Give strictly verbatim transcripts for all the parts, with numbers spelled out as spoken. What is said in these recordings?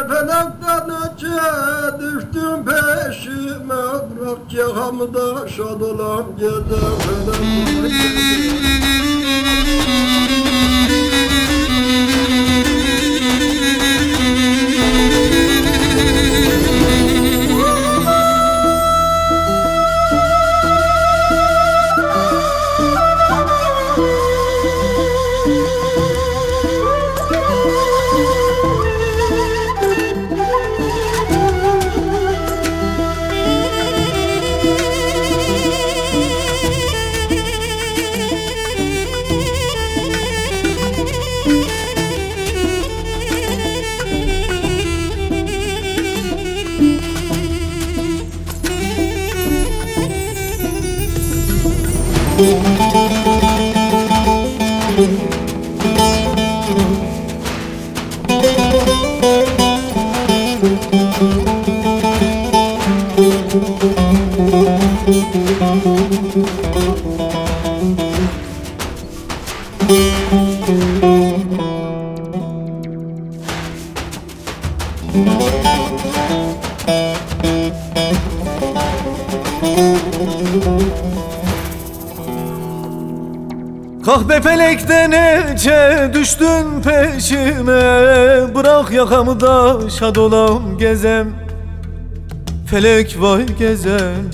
felekten öte düştüm peşime, bırak yakamda şad olan gece felek. Kahpe felekten ece düştün peşime, bırak yakamı da şad olam gezem. Felek vay gezem.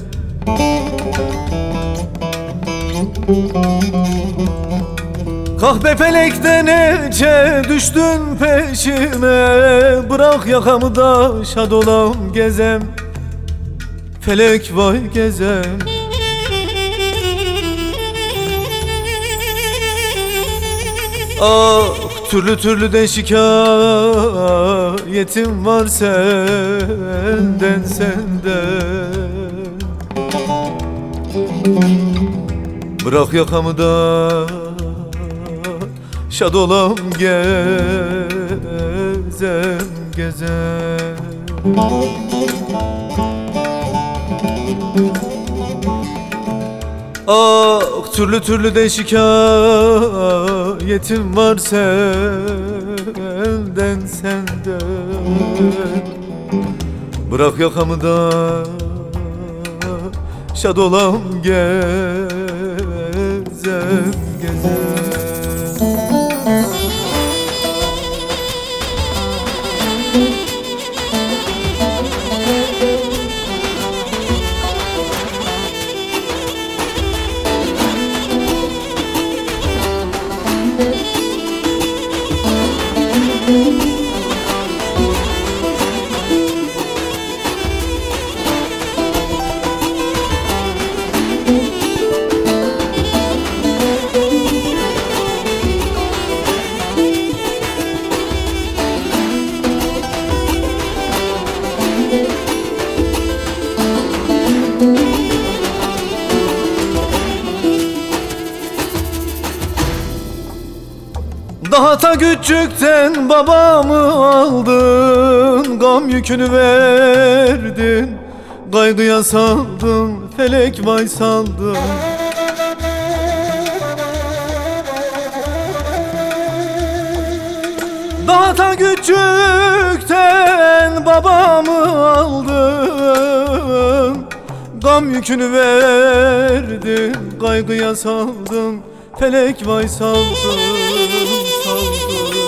Kahpe felekten ece düştün peşime, bırak yakamı da şad olam gezem. Felek vay gezem. Ah, türlü türlü de şikayetim var senden, senden. Bırak yakamı da şad olam gezem, gezem. Ah, türlü türlü de şikayetim var senden, senden. Bırak yakamı da şad olam gezem, gezem. Daha ta küçükten babamı aldın, gam yükünü verdin, kaygıya saldın, felek vay saldın. Daha ta küçükten babamı aldın, gam yükünü verdin, kaygıya saldın, felek vay saldın, saldın.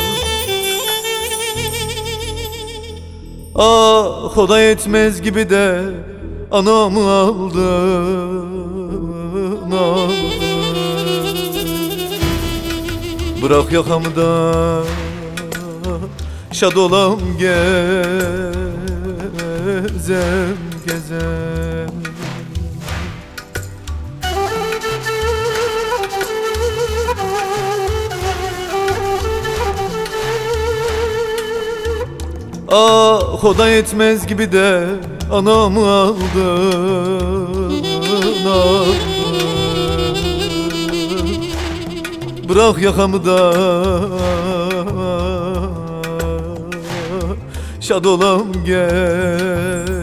Ah, o da yetmez gibi de anamı aldın, aldın. Bırak yakamı da şad olam gezem, gezem. Ah, o da yetmez gibi de anamı aldın, aldın. Bırak yakamı da şad olam gel.